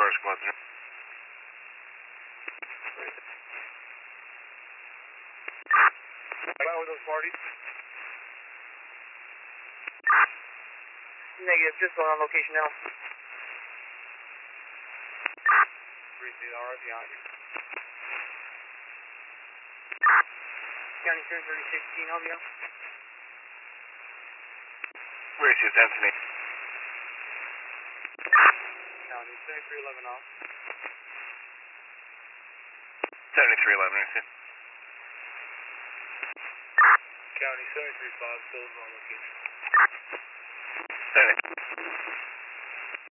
Fire Squad 3. How with those parties? Negative, just going on location now. 3-8 hours behind you. County 3016, help me out. Where's your Anthony? County 7311 off. 7311, I said. County 735, still on location. 70.